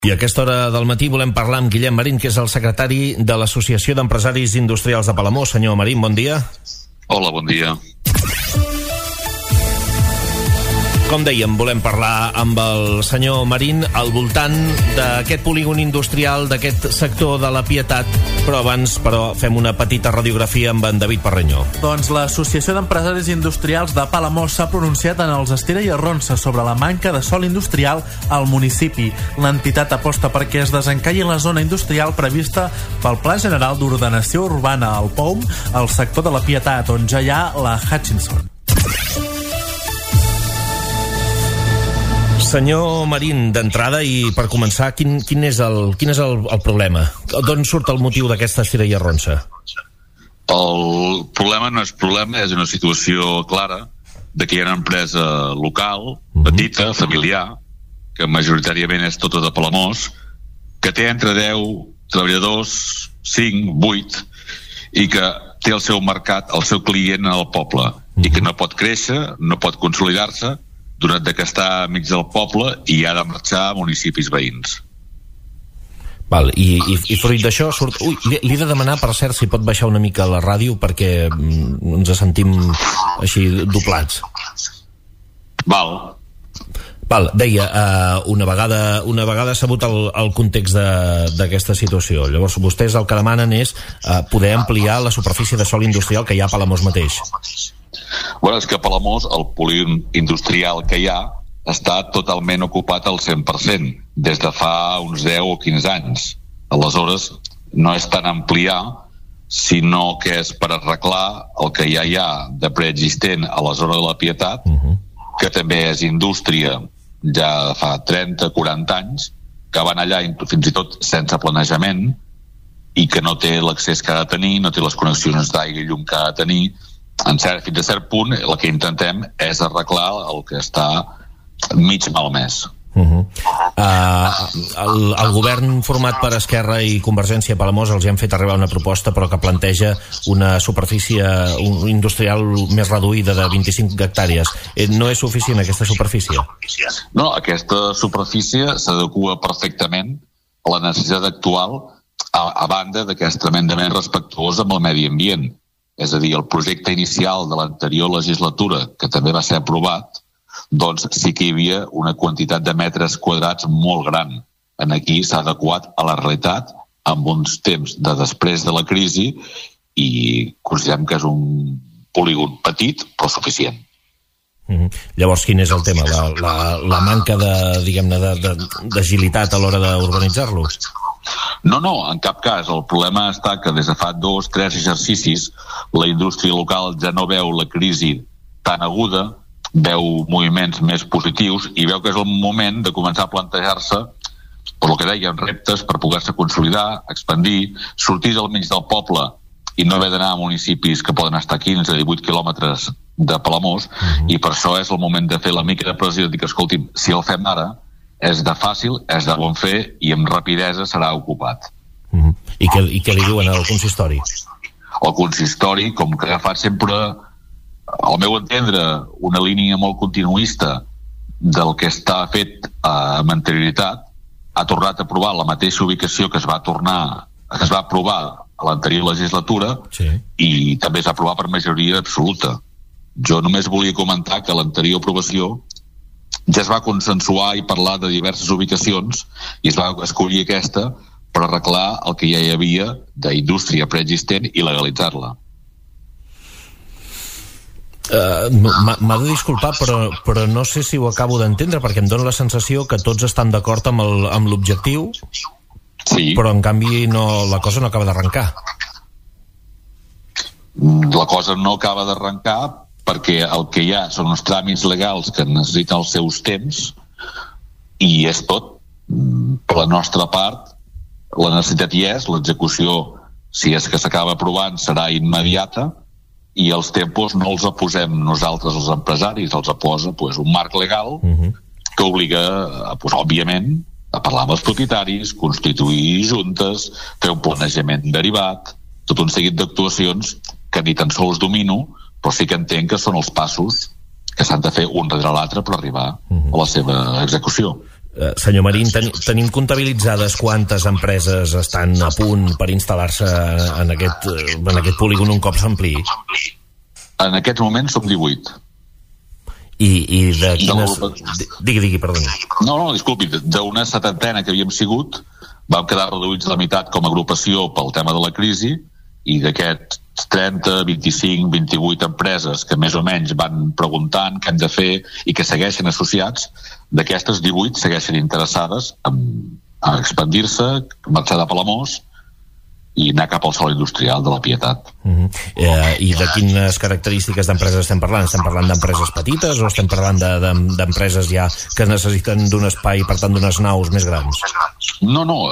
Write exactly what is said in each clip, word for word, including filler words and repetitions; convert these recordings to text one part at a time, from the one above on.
I a aquesta hora del matí volem parlar amb Guillem Marín, que és el secretari de l'Associació d'Empresaris Industrials de Palamós. Senyor Marín, bon dia. Hola, bon dia. Com dèiem, volem parlar amb el senyor Marín al voltant d'aquest polígon industrial, d'aquest sector de la Pietat, però abans, però, fem una petita radiografia amb en David Parreñó. Doncs l'Associació d'Empresaris Industrials de Palamós s'ha pronunciat en els Estira i Arronsa sobre la manca de sòl industrial al municipi. L'entitat aposta perquè es desencalli la zona industrial prevista pel Pla General d'Ordenació Urbana, el P O U M, al sector de la Pietat, on ja hi ha la Hutchinson. Senyor Marín, d'entrada i per començar, quin, quin és, el, quin és el, el problema? D'on surt el motiu d'aquesta Estira i Arronsa? El problema no és problema, és una situació clara de que hi ha una empresa local, petita, familiar, que majoritàriament és tota de Palamós, que té entre deu treballadors, cinc, vuit, i que té el seu mercat, el seu client en el poble, i que no pot créixer, no pot consolidar-se, donat que està mig del poble i ha de marxar a municipis veïns. Val, i, i, i fruit d'això surt... Ui, li, li he de demanar, per cert, si pot baixar una mica la ràdio perquè mm, ens sentim així doblats. Val. Val, deia, uh, una vegada una vegada sabut el, el context d'aquesta situació, llavors vostès el que demanen és uh, poder ampliar la superfície de sòl industrial que hi ha a Palamós mateix. Bueno, és que a Palamós el polígon industrial que hi ha està totalment ocupat al cent per cent des de fa uns deu o quinze anys. Aleshores, no és tant ampliar, sinó que és per arreglar el que ja hi ha de preexistent a la zona de la Pietat, uh-huh. que també és indústria ja fa trenta o quaranta anys, que van allà fins i tot sense planejament i que no té l'accés que ha de tenir, no té les connexions d'aigua i llum que ha de tenir. En cert, fins a cert punt, el que intentem és arreglar el que està mig malmès. Uh-huh. uh, el, el govern format per Esquerra i Convergència a Palamós els hi han fet arribar una proposta però que planteja una superfície industrial més reduïda de vint-i-cinc hectàrees. No és suficient aquesta superfície? No, aquesta superfície s'adequa perfectament a la necessitat actual, a, a banda de que és tremendament respectuós amb el medi ambient. És a dir, el projecte inicial de l'anterior legislatura, que també va ser aprovat, doncs sí que hi havia una quantitat de metres quadrats molt gran. En aquí s'ha adequat a la realitat amb uns temps de després de la crisi i considerem que és un polígon petit però suficient. Mm-hmm. Llavors, quin és el tema? La, la, la manca de, diguem-ne, de, de, d'agilitat a l'hora d'organitzar-lo? No, no, en cap cas. El problema està que des de fa dos, tres exercicis la indústria local ja no veu la crisi tan aguda, veu moviments més positius i veu que és el moment de començar a plantejar-se, per el que dèiem, reptes per poder-se consolidar, expandir, sortir del mig del poble i no haver d'anar a municipis que poden estar quinze a divuit quilòmetres de Palamós, uh-huh. i per això és el moment de fer la mica de pressió i dir que, escolti'm, si el fem ara és de fàcil, és de bon fer i amb rapidesa serà ocupat. Uh-huh. I, què, I què li diuen al consistori? El consistori, com que ha agafat sempre, al meu entendre, una línia molt continuista del que està fet amb anterioritat, ha tornat a aprovar la mateixa ubicació que es va tornar, que es va aprovar a l'anterior legislatura, sí. I també es va aprovar per majoria absoluta. Jo només volia comentar que l'anterior aprovació ja es va consensuar i parlar de diverses ubicacions i es va escollir aquesta per arreglar el que ja hi havia d'indústria preexistent i legalitzar-la. Uh, m'ha de disculpar, però, però no sé si ho acabo d'entendre, perquè em dóna la sensació que tots estan d'acord amb, el, amb l'objectiu, sí. Però en canvi no, la cosa no acaba d'arrencar. La cosa no acaba d'arrencar perquè el que hi ha són uns tràmits legals que necessiten els seus temps i és tot. Per la nostra part, la necessitat hi és, l'execució, si és que s'acaba aprovant, serà immediata i els tempos no els posem nosaltres els empresaris, els posa pues, un marc legal uh-huh. que obliga, pues, òbviament, a parlar amb els propietaris, constituir juntes, fer un planejament derivat, tot un seguit d'actuacions que ni tan sols domino, però sí que entenc que són els passos que s'han de fer un darrere l'altre per arribar uh-huh. a la seva execució. Uh, senyor Marín, ten, tenim comptabilitzades quantes empreses estan a punt per instal·lar-se en aquest, en aquest polígon un cop s'ampliï? En aquests moments som divuit. I, i de quines... Digui, digui, perdoni. No, no, disculpi, d'una setantena que havíem sigut, vam quedar reduïts a la meitat com a agrupació pel tema de la crisi, i d'aquests trenta, vint-i-cinc, vint-i-vuit empreses que més o menys van preguntant què hem de fer i que segueixen associats, d'aquestes divuit segueixen interessades en, en expandir-se, marxar de Palamós i anar cap al sòl industrial de la Pietat. Uh-huh. eh, I de quines característiques d'empreses estem parlant? Estem parlant d'empreses petites o estem parlant de, de, d'empreses ja que necessiten d'un espai i per tant d'unes naus més grans? No, no,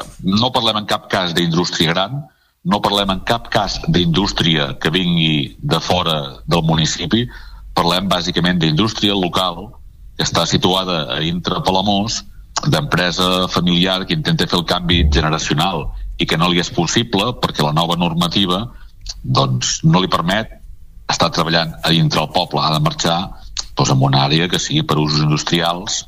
no parlem en cap cas d'indústria gran, no parlem en cap cas d'indústria que vingui de fora del municipi, parlem bàsicament d'indústria local que està situada a dintre Palamós, d'empresa familiar que intenta fer el canvi generacional i que no li és possible perquè la nova normativa doncs, no li permet estar treballant a dintre el poble, ha de marxar doncs, en una àrea que sigui per usos industrials.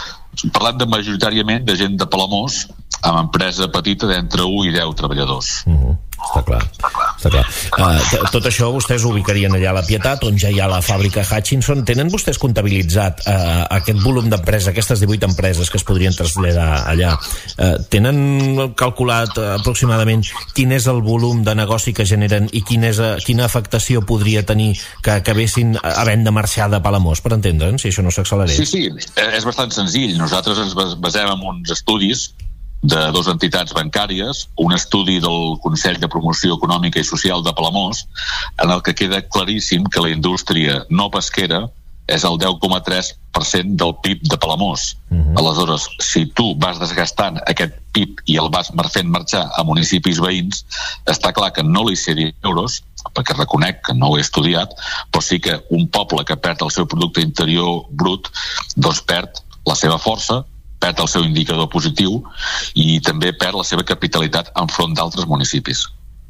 Parlem de majoritàriament de gent de Palamós amb empresa petita d'entre un i deu treballadors. Uh-huh. Està clar, està clar. Uh, tot això vostès ho ubicarien allà a la Pietat, on ja hi ha la fàbrica Hutchinson. Tenen vostès comptabilitzat uh, aquest volum d'empresa, aquestes divuit empreses que es podrien traslladar allà? Uh, tenen calculat uh, aproximadament quin és el volum de negoci que generen i quin és, uh, quina afectació podria tenir que acabessin havent de marxar de Palamós, per entendre'n, si això no s'accelerés? Sí, sí, és bastant senzill. Nosaltres ens basem en uns estudis de dues entitats bancàries, un estudi del Consell de Promoció Econòmica i Social de Palamós, en el que queda claríssim que la indústria no pesquera és el deu coma tres per cent del P I B de Palamós. Uh-huh. Aleshores, si tu vas desgastant aquest P I B i el vas fent marxar a municipis veïns, està clar que no li sé dir euros, perquè reconec que no ho he estudiat, però sí que un poble que perd el seu producte interior brut, doncs perd la seva força, perd el seu indicador positiu i també perd la seva capitalitat enfront d'altres municipis.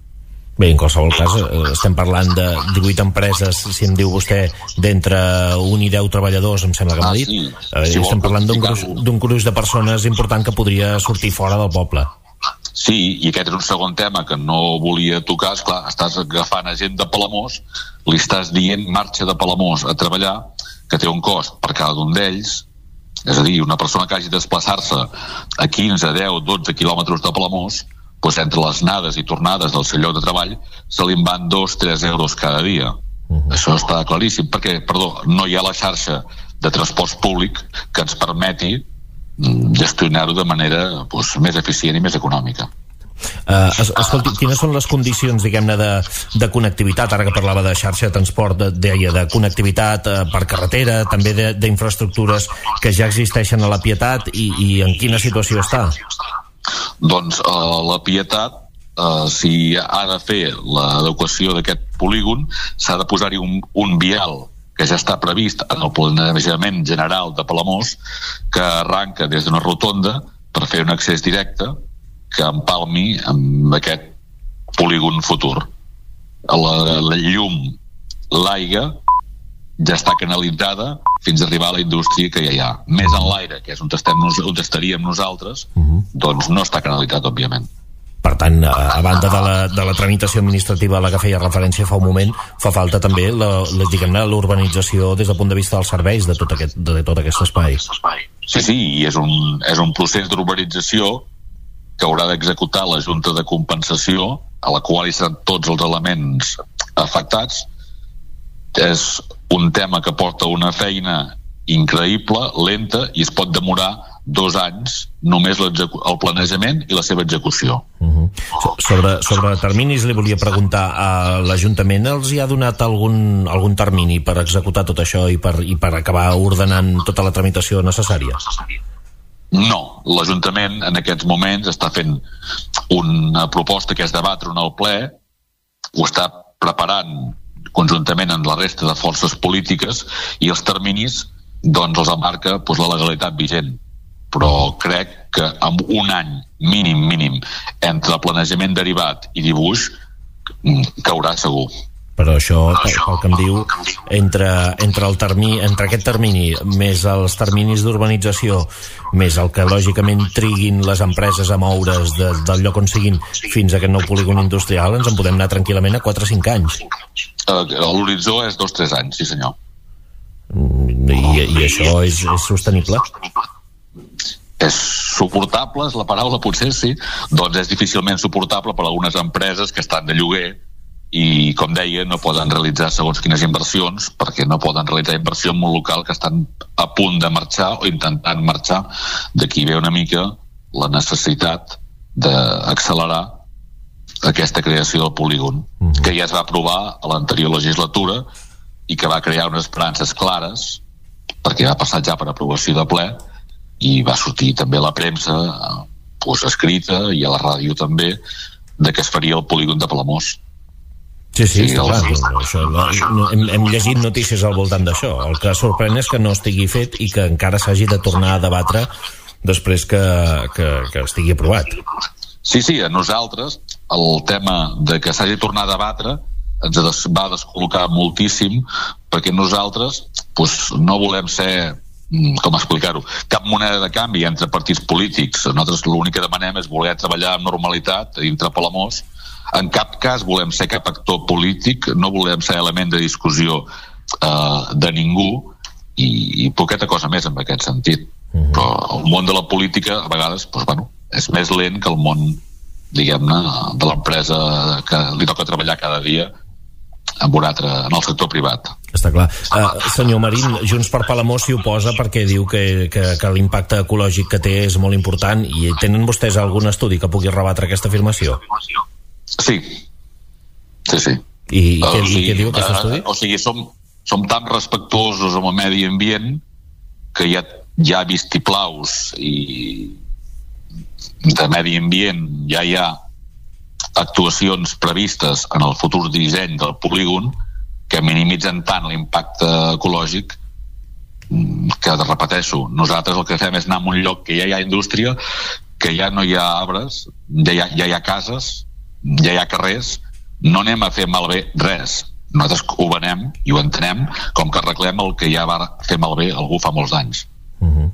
Bé, en qualsevol cas, estem parlant de divuit empreses, si em diu vostè, d'entre un i deu treballadors, em sembla que m'ha dit. Ah, sí. Si estem parlant d'un gruix, d'un gruix de persones important que podria sortir fora del poble. Sí, i aquest és un segon tema que no volia tocar. Esclar, estàs agafant a gent de Palamós, li estàs dient marxa de Palamós a treballar, que té un cost per cada un d'ells. És a dir, una persona que hagi de desplaçar-se a quinze, deu, dotze quilòmetres de Palamós, doncs entre les anades i tornades del seu lloc de treball se li en van dos tres euros cada dia. Uh-huh. Això està claríssim, perquè, perdó, no hi ha la xarxa de transport públic que ens permeti gestionar-ho de manera doncs, més eficient i més econòmica. Uh, es, escolti, quines són les condicions, diguem-ne, de, de connectivitat, ara que parlava de xarxa de transport, de, deia, de connectivitat uh, per carretera, també de, d'infraestructures que ja existeixen a la Pietat i, i en quina situació està? Doncs uh, la Pietat, uh, si ha de fer l'adequació d'aquest polígon, s'ha de posar-hi un, un vial que ja està previst en el planejament general de Palamós, que arranca des d'una rotonda per fer un accés directe que empalmi amb aquest polígon futur. La, la llum, l'aigua, ja està canalitzada fins a arribar a la indústria que ja hi ha. Més en l'aire, que és on, estem, on estaríem nosaltres, uh-huh. doncs no està canalitzat, òbviament. Per tant, a banda de la, de la tramitació administrativa a la que feia referència fa un moment, fa falta també la, la, diguem-ne, l'urbanització des del punt de vista dels serveis de tot aquest, de tot aquest espai. Sí, sí, i és un, és un procés d'urbanització que haurà d'executar la Junta de Compensació, a la qual hi seran tots els elements afectats. És un tema que porta una feina increïble, lenta, i es pot demorar dos anys només el planejament i la seva execució. Uh-huh. Sobre, sobre terminis li volia preguntar, a l'Ajuntament els hi ha donat algun, algun termini per executar tot això i per, i per acabar ordenant tota la tramitació necessària? No, l'Ajuntament en aquests moments està fent una proposta que és debatre en el ple, ho està preparant conjuntament amb la resta de forces polítiques i els terminis doncs els amarca doncs, la legalitat vigent. Però crec que amb un any mínim, mínim, entre planejament derivat i dibuix, caurà segur. Però això, pel que em diu, entre, entre, el termini, entre aquest termini més els terminis d'urbanització, més el que lògicament triguin les empreses a moure's de, del lloc on siguin fins a aquest nou polígon industrial, ens en podem anar tranquil·lament a quatre o cinc anys. L'horitzó és dos o tres anys, sí senyor. I, i això és, és sostenible? És suportable, és la paraula, potser sí, doncs és difícilment suportable per a algunes empreses que estan de lloguer i, com deia, no poden realitzar segons quines inversions, perquè no poden realitzar inversió en un local que estan a punt de marxar o intentant marxar. D'aquí ve una mica la necessitat d'accelerar aquesta creació del polígon, mm-hmm. que ja es va aprovar a l'anterior legislatura i que va crear unes esperances clares, perquè va passar ja per aprovació de ple, i va sortir també a la premsa, pues, escrita, i a la ràdio també, de que es faria el polígon de Palamós. Sí, sí, sí, clar, no, això, no, no, hem, hem llegit notícies al voltant d'això. El que sorprèn és que no estigui fet i que encara s'hagi de tornar a debatre després que, que, que estigui aprovat. Sí, sí, a nosaltres el tema de que s'hagi de tornar a debatre ens des, va descol·locar moltíssim, perquè nosaltres pues, no volem ser, com explicar-ho, cap moneda de canvi entre partits polítics. Nosaltres l'únic que demanem és voler treballar amb normalitat dintre Palamós. En cap cas volem ser cap actor polític, no volem ser element de discussió eh, de ningú, i, i poqueta cosa més en aquest sentit. Mm-hmm. Però el món de la política a vegades pues, bueno, és més lent que el món, diguem-ne, de l'empresa que li toca treballar cada dia en un altre, en el sector privat. Està clar. Uh, senyor Marín, Junts per Palamós s'hi oposa perquè diu que, que, que l'impacte ecològic que té és molt important, i tenen vostès algun estudi que pugui rebatre aquesta afirmació? Sí. Sí, sí. I, i, uh, què, i què diu aquest estudi? Uh, o sigui, som, som tan respectuosos amb el medi ambient que hi ha, hi ha vistiplaus i de medi ambient ja hi ha actuacions previstes en el futur disseny del polígon que minimitzen tant l'impacte ecològic que, repeteixo, nosaltres el que fem és anar a un lloc que ja hi ha indústria, que ja no hi ha arbres, ja hi ha, ja hi ha cases, ja hi ha carrers, no anem a fer malbé res. Nosaltres ho venem i ho entenem com que arreglem el que ja va fer malbé algú fa molts anys. Uh-huh.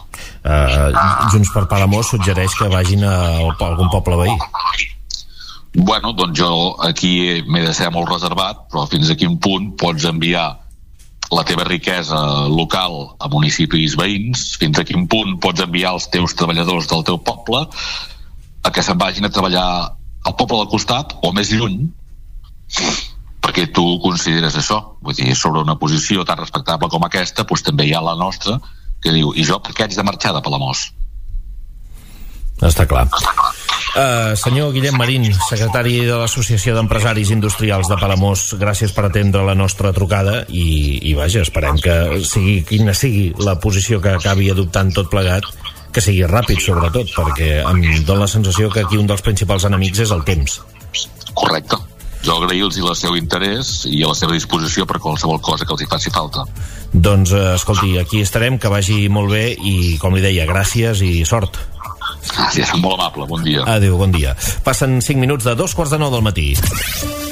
uh, Junts per Palamós suggereix que vagin a, a algun poble veí. Bueno, doncs jo aquí m'he de ser molt reservat, però fins a quin punt pots enviar la teva riquesa local a municipis veïns, fins a quin punt pots enviar els teus treballadors del teu poble a que se'n vagin a treballar al poble del costat o més lluny, perquè tu consideres això. Vull dir, sobre una posició tan respectable com aquesta, doncs també hi ha la nostra, que diu, i jo per què haig de marxar de Palamós? Està clar. Uh, senyor Guillem Marín, secretari de l'Associació d'Empresaris Industrials de Palamós, gràcies per atendre la nostra trucada i, i vaja, esperem que sigui quina sigui la posició que acabi adoptant tot plegat, que sigui ràpid sobretot, perquè em dóna la sensació que aquí un dels principals enemics és el temps. Correcte. Jo agrair-los el seu interès i a la seva disposició per qualsevol cosa que els hi faci falta. Doncs, uh, escolti, aquí estarem, que vagi molt bé i, com li deia, gràcies i sort. Gràcies, molt amable, bon dia. Adéu, bon dia. Passen cinc minuts de dos quarts de nou del matí.